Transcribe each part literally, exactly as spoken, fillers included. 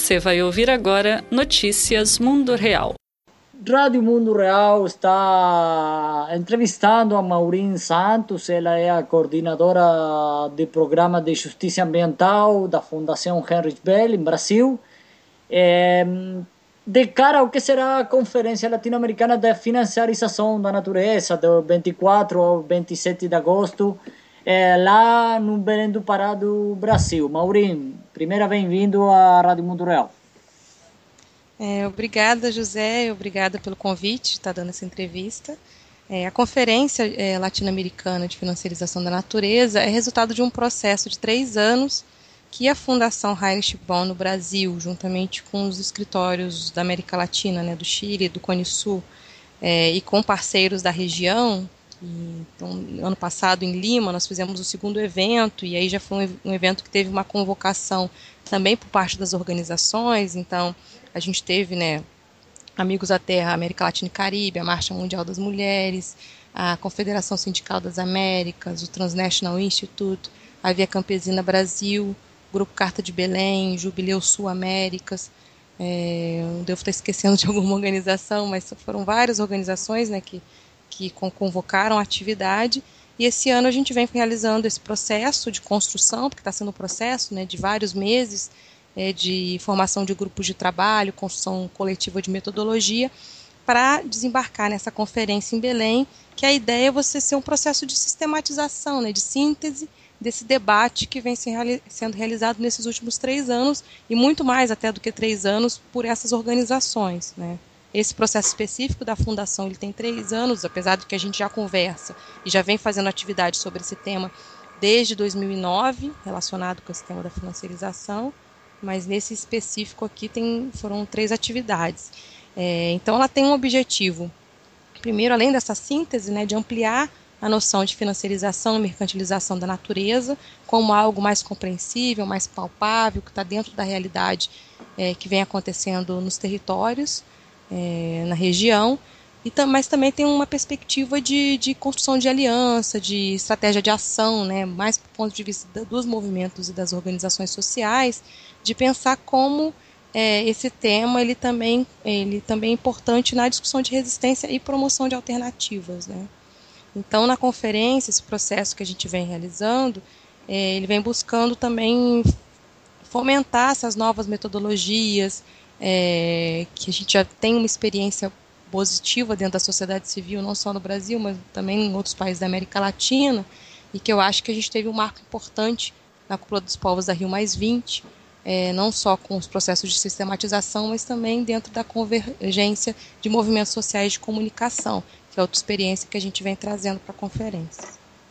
Você vai ouvir agora Notícias Mundo Real. Rádio Mundo Real está entrevistando a Maureen Santos. Ela é a coordenadora do programa de justiça ambiental da Fundação Heinrich Böll, em Brasil. É, de cara ao que será a Conferência Latino-Americana da Financiarização da Natureza, do vinte e quatro ao vinte e sete de agosto, é, lá no Belém do Pará do Brasil. Maureen, primeira, bem-vindo à Rádio Mundo Real. É, obrigada, José, obrigada pelo convite de estar dando essa entrevista. É, a Conferência é, Latino-Americana de Financiarização da Natureza é resultado de um processo de três anos que a Fundação Heinrich Böll no Brasil, juntamente com os escritórios da América Latina, né, do Chile, do Cone Sul, é, e com parceiros da região. E, então, ano passado, em Lima, nós fizemos o segundo evento, e aí já foi um, um evento que teve uma convocação também por parte das organizações. Então, a gente teve, né, Amigos da Terra, América Latina e Caribe, a Marcha Mundial das Mulheres, a Confederação Sindical das Américas, o Transnational Institute, a Via Campesina Brasil, o Grupo Carta de Belém, Jubileu Sul Américas. É, eu devo estar esquecendo de alguma organização, mas foram várias organizações, né, que, que convocaram a atividade. E esse ano a gente vem realizando esse processo de construção, porque está sendo um processo, né, de vários meses, É, de formação de grupos de trabalho, construção coletiva de metodologia, para desembarcar nessa conferência em Belém, que a ideia é você ser um processo de sistematização, né, de síntese desse debate que vem se reali- sendo realizado nesses últimos três anos, e muito mais até do que três anos, por essas organizações, né. Esse processo específico da Fundação, ele tem três anos, apesar de que a gente já conversa e já vem fazendo atividade sobre esse tema desde dois mil e nove, relacionado com esse tema da financiarização, mas nesse específico aqui tem, foram três atividades. É, então ela tem um objetivo, primeiro, além dessa síntese, né, de ampliar a noção de financiarização e mercantilização da natureza como algo mais compreensível, mais palpável, que está dentro da realidade é, que vem acontecendo nos territórios, é, na região, e tam, mas também tem uma perspectiva de, de construção de aliança, de estratégia de ação, né, mais do ponto de vista dos movimentos e das organizações sociais, de pensar como é, esse tema ele também, ele também é importante na discussão de resistência e promoção de alternativas, né. Então, na conferência, esse processo que a gente vem realizando, é, ele vem buscando também fomentar essas novas metodologias, é, que a gente já tem uma experiência positiva dentro da sociedade civil, não só no Brasil, mas também em outros países da América Latina, e que eu acho que a gente teve um marco importante na Cúpula dos Povos da Rio mais vinte, é, não só com os processos de sistematização, mas também dentro da convergência de movimentos sociais de comunicação, que é outra experiência que a gente vem trazendo para a conferência.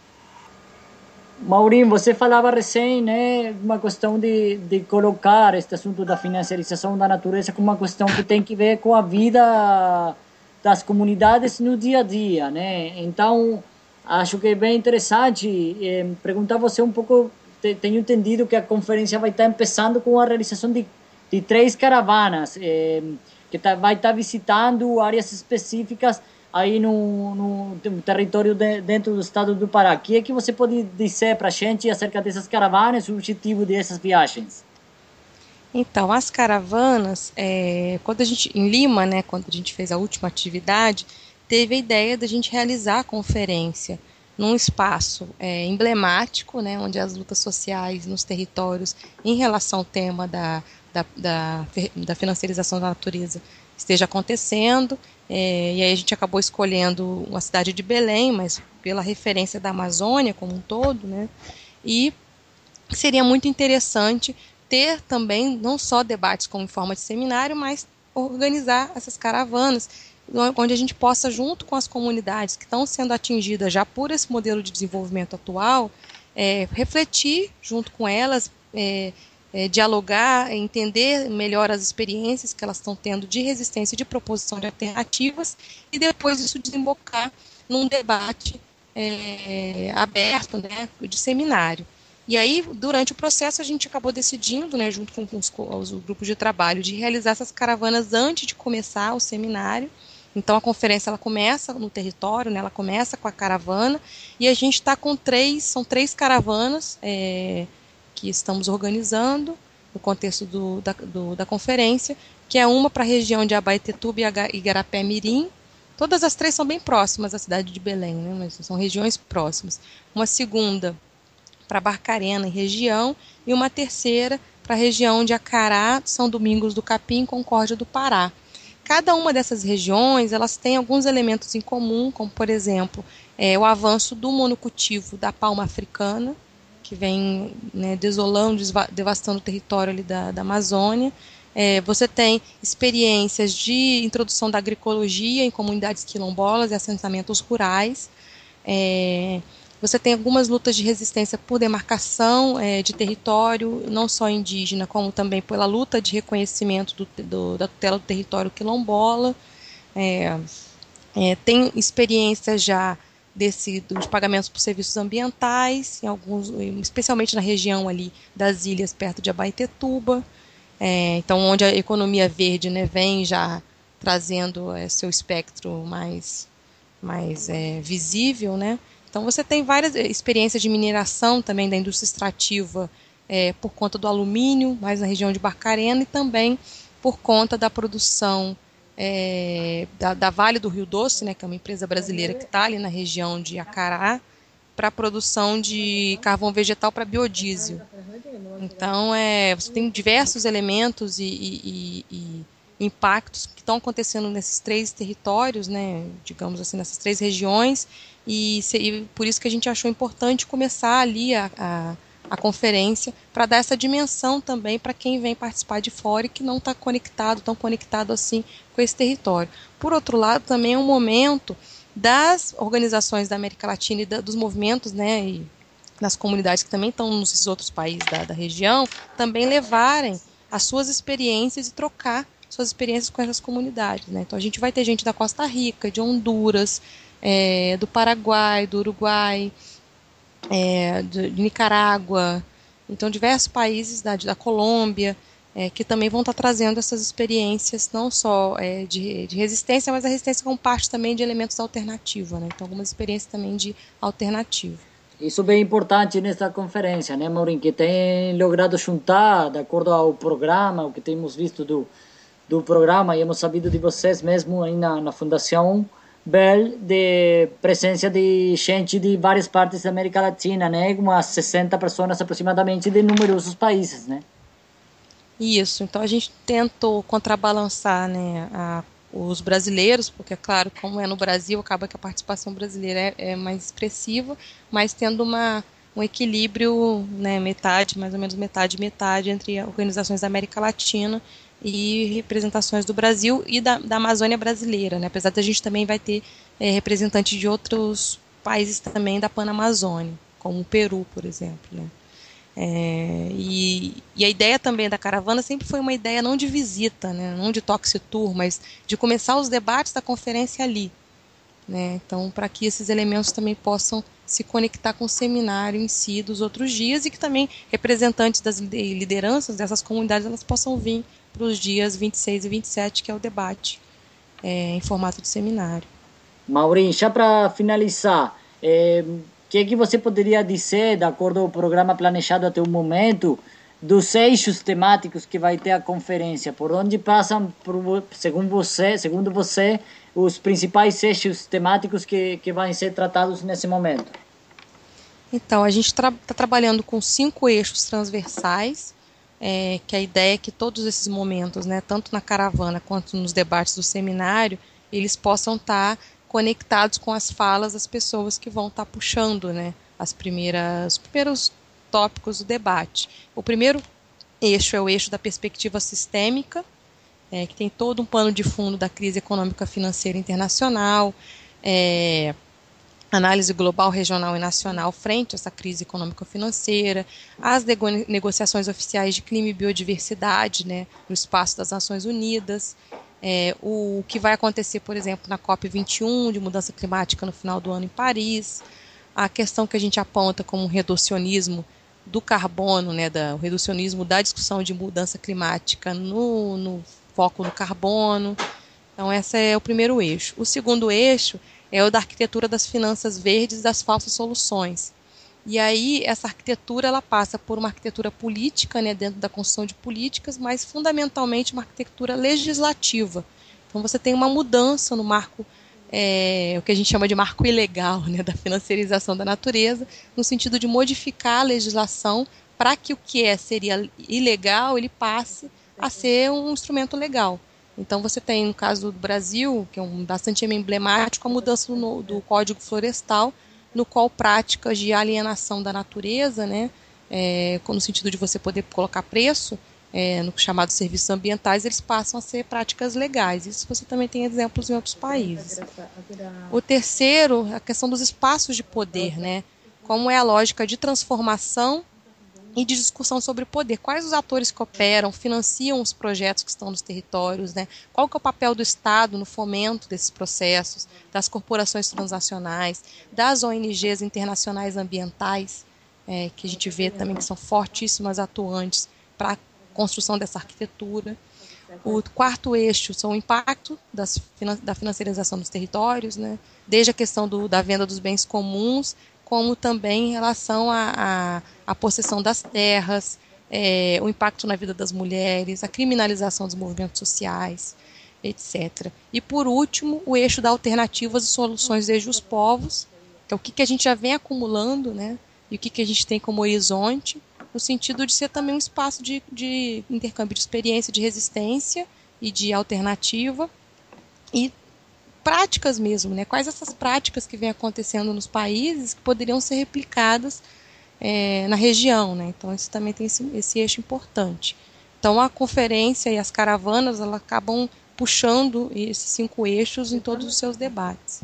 Maureen, você falava recém, né, uma questão de, de colocar este assunto da financiarização da natureza como uma questão que tem que ver com a vida das comunidades no dia a dia, né? Então, acho que é bem interessante eh, perguntar a você um pouco. Te, tenho entendido que a conferência vai estar começando com a realização de, de três caravanas, eh, que tá, vai estar visitando áreas específicas aí no, no território de, dentro do estado do Pará. O que é que você pode dizer para a gente acerca dessas caravanas e o objetivo dessas viagens? Então, as caravanas, é, quando a gente, em Lima, né, quando a gente fez a última atividade, teve a ideia da gente realizar a conferência num espaço é, emblemático, né, onde as lutas sociais nos territórios em relação ao tema da, da, da, da financiarização da natureza esteja acontecendo. É, e aí a gente acabou escolhendo uma cidade de Belém, mas pela referência da Amazônia como um todo, né, e seria muito interessante ter também não só debates como em forma de seminário, mas organizar essas caravanas, onde a gente possa, junto com as comunidades que estão sendo atingidas já por esse modelo de desenvolvimento atual, é, refletir junto com elas, é, é, dialogar, entender melhor as experiências que elas estão tendo de resistência e de proposição de alternativas, e depois isso desembocar num debate é, aberto, né, de seminário. E aí, durante o processo, a gente acabou decidindo, né, junto com os, os grupos de trabalho, de realizar essas caravanas antes de começar o seminário. Então, a conferência ela começa no território, né, ela começa com a caravana, e a gente está com três, são três caravanas é, que estamos organizando, no contexto do, da, do, da conferência, que é uma para a região de Abaetetuba e Igarapé-Mirim. Todas as três são bem próximas à cidade de Belém, né, mas são regiões próximas. Uma segunda para Barcarena e região, e uma terceira para a região de Acará, São Domingos do Capim e Concórdia do Pará. Cada uma dessas regiões, elas têm alguns elementos em comum, como, por exemplo, é, o avanço do monocultivo da palma africana, que vem, né, desolando, devastando o território ali da, da Amazônia. É, você tem experiências de introdução da agroecologia em comunidades quilombolas e assentamentos rurais. É, você tem algumas lutas de resistência por demarcação é, de território, não só indígena, como também pela luta de reconhecimento do, do, da tutela do território quilombola. É, é, tem experiência já desse, dos pagamentos por serviços ambientais, em alguns, especialmente na região ali das ilhas perto de Abaetetuba. É, então, onde a economia verde, né, vem já trazendo é, seu espectro mais, mais é, visível, né? Então, você tem várias experiências de mineração também da indústria extrativa é, por conta do alumínio, mais na região de Barcarena, e também por conta da produção é, da, da Vale do Rio Doce, né, que é uma empresa brasileira que está ali na região de Acará, para a produção de carvão vegetal para biodiesel. Então, é, você tem diversos elementos e, e, e, e impactos que estão acontecendo nesses três territórios, né, digamos assim, nessas três regiões, e, e por isso que a gente achou importante começar ali a, a, a conferência, para dar essa dimensão também para quem vem participar de fora e que não está conectado, tão conectado assim com esse território. Por outro lado, também é um momento das organizações da América Latina e da, dos movimentos, né, e das comunidades que também estão nos outros países da, da região, também levarem as suas experiências e trocar suas experiências com essas comunidades, né? Então a gente vai ter gente da Costa Rica, de Honduras, é, do Paraguai, do Uruguai, é, de, de Nicarágua, então diversos países da, da Colômbia, é, que também vão estar trazendo essas experiências, não só é, de, de resistência, mas a resistência como parte também de elementos alternativos, né? Então algumas experiências também de alternativo. Isso é bem importante nesta conferência, né, Maurinho, que tem logrado juntar, de acordo ao programa, o que temos visto do, do programa, e hemos sabido de vocês mesmo aí na, na Fundação Bell, de presença de gente de várias partes da América Latina, né, umas sessenta pessoas aproximadamente de numerosos países, né. Isso, então a gente tentou contrabalançar, né, a os brasileiros, porque, é claro, como é no Brasil, acaba que a participação brasileira é, é mais expressiva, mas tendo uma, um equilíbrio, né, metade, mais ou menos metade, metade, entre organizações da América Latina e representações do Brasil e da, da Amazônia brasileira, né, apesar de a gente também vai ter é, representantes de outros países também da Panamazônia, como o Peru, por exemplo, né. É, e, e a ideia também da caravana sempre foi uma ideia não de visita, né, não de Toxi Tour, mas de começar os debates da conferência ali, né, então para que esses elementos também possam se conectar com o seminário em si dos outros dias e que também representantes das lideranças dessas comunidades elas possam vir para os dias vinte e seis e vinte e sete, que é o debate é, em formato de seminário. Maurinho, já para finalizar, é, o que, é que você poderia dizer, de acordo com o programa planejado até o momento, dos eixos temáticos que vai ter a conferência? Por onde passam, por, segundo você, segundo você, os principais eixos temáticos que, que vão ser tratados nesse momento? Então, a gente está tra- trabalhando com cinco eixos transversais, é, que a ideia é que todos esses momentos, né, tanto na caravana quanto nos debates do seminário, eles possam estar tá conectados com as falas das pessoas que vão estar tá puxando, né, as primeiras, os primeiros tópicos do debate. O primeiro eixo é o eixo da perspectiva sistêmica, é, que tem todo um pano de fundo da crise econômica financeira internacional, é, análise global, regional e nacional frente a essa crise econômico-financeira, as nego- negociações oficiais de clima e biodiversidade, né, no espaço das Nações Unidas, é, o que vai acontecer, por exemplo, na COP vinte e um, de mudança climática no final do ano em Paris, a questão que a gente aponta como um reducionismo do carbono, né, da, o reducionismo da discussão de mudança climática no, no foco no carbono. Então, esse é o primeiro eixo. O segundo eixo é o da arquitetura das finanças verdes e das falsas soluções. E aí essa arquitetura ela passa por uma arquitetura política, né, dentro da construção de políticas, mas fundamentalmente uma arquitetura legislativa. Então você tem uma mudança no marco, é, o que a gente chama de marco ilegal, né, da financiarização da natureza, no sentido de modificar a legislação para que o que é, seria ilegal ele passe a ser um instrumento legal. Então você tem, no caso do Brasil, que é um bastante emblemático, a mudança no, do Código Florestal, no qual práticas de alienação da natureza, né, é, no sentido de você poder colocar preço, é, no chamado serviços ambientais, eles passam a ser práticas legais. Isso você também tem exemplos em outros países. O terceiro, a questão dos espaços de poder, né, como é a lógica de transformação e de discussão sobre poder. Quais os atores que operam, financiam os projetos que estão nos territórios, né? Qual que é o papel do Estado no fomento desses processos, das corporações transnacionais, das O N Gs internacionais ambientais, é, que a gente vê também que são fortíssimas atuantes para a construção dessa arquitetura. O quarto eixo são o impacto das, da financiarização dos territórios, né? Desde a questão do, da venda dos bens comuns, como também em relação à possessão das terras, é, o impacto na vida das mulheres, a criminalização dos movimentos sociais, etcétera. E, por último, o eixo da alternativas e soluções desde os povos, que é o que, que a gente já vem acumulando, né, e o que, que a gente tem como horizonte, no sentido de ser também um espaço de, de intercâmbio de experiência, de resistência e de alternativa, e práticas mesmo, né? Quais essas práticas que vêm acontecendo nos países que poderiam ser replicadas é, na região, né? Então isso também tem esse, esse eixo importante. Então a conferência e as caravanas elas acabam puxando esses cinco eixos em todos os seus debates.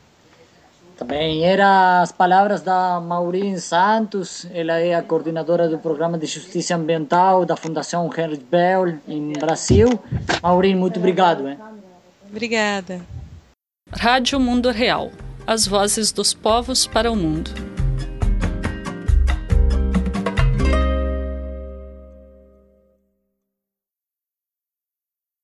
Também eram as palavras da Maureen Santos, ela é a coordenadora do Programa de Justiça Ambiental da Fundação Heinrich Böll em Brasil. Maureen, muito obrigado. Hein? Obrigada. Rádio Mundo Real. As vozes dos povos para o mundo.